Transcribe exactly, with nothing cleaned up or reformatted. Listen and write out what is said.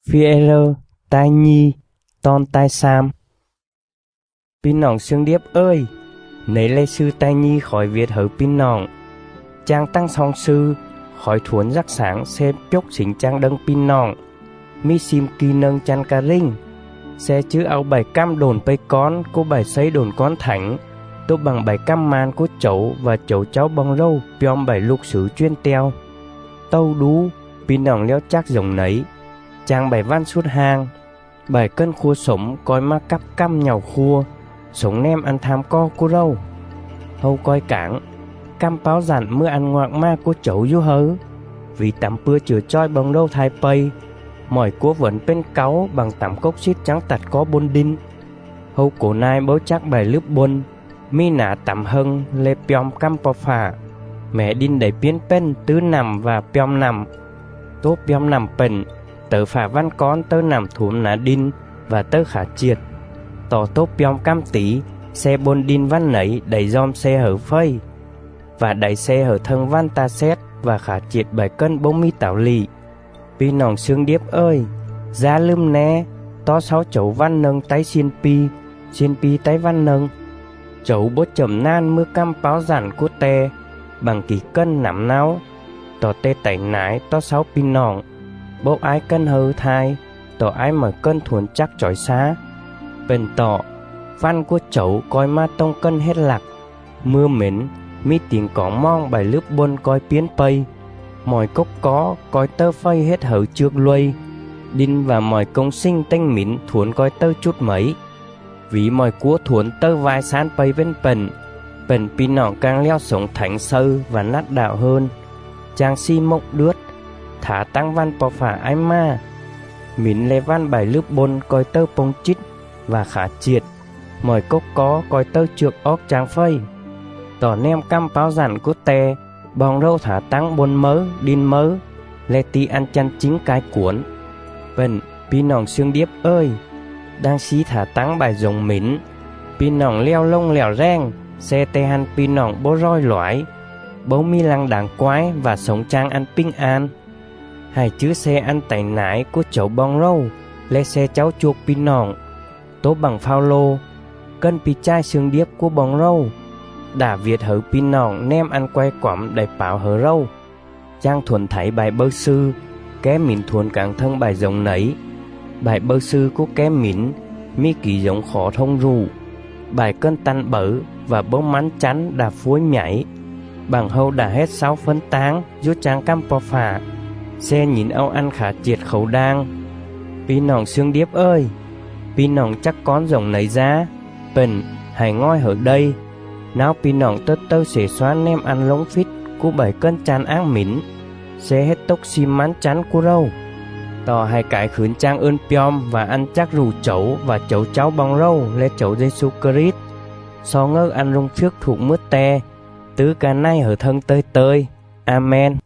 Phi-e-rơ, tai nhi, ton tai sam. Pin nòng xương điếp ơi, nấy lê sư tai nhi khỏi Việt hở pin nòng. Trang tăng song sư, khỏi thuốn rắc sáng xem chốc xính trang đâng pin nòng. Mi sim kỳ nâng chăn cà rinh. Xe chứ áo bảy cam đồn bây con, cô bảy xây đồn con thảnh. Tô bằng bảy cam man của chấu và chấu cháu bong râu, piom bảy lục sử chuyên teo. Tâu đú, pin nòng leo chắc rồng nấy. Trang bảy văn suốt hang. Bảy cân khua sống coi ma cắp căm nhào khua. Sống nem ăn tham co cô râu. Hâu coi cảng. Căm báo dặn mưa ăn ngoạc ma cô chấu du hớ. Vì tắm bưa chữa choi bong râu thai pây. Mỏi của vẫn bên cáu bằng tắm cốc xít trắng tặt có bôn đinh. Hâu cổ nai bố chắc bài lướp bôn. Mi nả tắm hưng lê piom căm bò phà. Mẹ đinh đẩy biến bên tứ nằm và piom nằm. Tốt piom nằm bình. Tớ phà văn con tớ nằm thúm ná đinh và tớ khả triệt. Tỏ tốt piom cam tí, xe bôn đinh văn nấy đẩy dòm xe hở phây. Và đẩy xe hở thân văn ta xét và khả triệt bảy cân bông mi tảo lì. Pi nòng xương điếp ơi, ra lưm né, to sáu chấu văn nâng tay xiên pi, xiên pi tay văn nâng. Chấu bố chầm nan mưa cam báo giản của tè, bằng kỳ cân nắm náu. Tỏ tê tẩy nái to sáu pi nòng. Bố ái cân hơ thai, tỏ ái mở cân thuần chắc chói xá. Bền tỏ, văn của chấu coi ma tông cân hết lạc. Mưa mến, mi tiếng có mong bài lướp buôn coi biến pây. Mọi cốc có, coi tơ phây hết hở trước luây. Đinh và mọi công sinh tênh mín thuốn coi tơ chút mấy. Vì mọi cua thuốn tơ vai sán pây bên bền. Bền pin nòng càng leo sống thánh sâu và nát đạo hơn. Trang si mộng đướt, thả tăng văn bò phả ai ma. Mín lê văn bài lướp bôn coi tơ bông chít và khả triệt. Mọi cốc có coi tơ trượt óc trang phây. Tỏ nem căm báo giản của tè. Bong râu thả tăng bôn mớ, đinh mớ. Lê tí ăn chăn chính cái cuốn. Bần, pi nòng xương điếp ơi, đang xí thả tăng bài rồng mín. Pi nòng leo lông lèo reng. Xe tê hăn pi nòng bố roi lõi. Bố mi lăng đáng quái và sống trang ăn pinh an. Hai chữ xe ăn tẩy nái của chấu bong râu. Lê xe cháu chuộc pi nòng. Tố bằng phao lô. Cân pi chai xương điếp của bong râu. Đả Việt hở pin nòng nem ăn quay quẩm đầy bảo hở râu. Trang thuần thấy bài bơ sư, ké mỉn thuần càng thân bài giống nấy. Bài bơ sư của ké mỉn, mi kỳ giống khó thông rù. Bài cân tăn bở và bông mắn chắn đà phuối nhảy. Bằng hâu đã hết sáu phấn táng, rút trang cam bò phả. Xe nhìn âu ăn khả triệt khẩu đang. Pin nòng xương điếp ơi, pin nòng chắc con rồng nấy ra. Bần, hãy ngoi ở đây. Nào pin nòng tơ tơ xế xóa nem ăn lống phít của bảy cân chán áng mín. Xe hết tốc xim mắn chắn của râu. Tỏ hai cái khuyến trang ơn piom và ăn chắc rủ chấu và chấu cháu bong râu lê chấu Giê-xu Christ. So ngơ ăn rung phiếc thuộc mướt te. Tứ cả nay ở thân tơi tơi. Amen.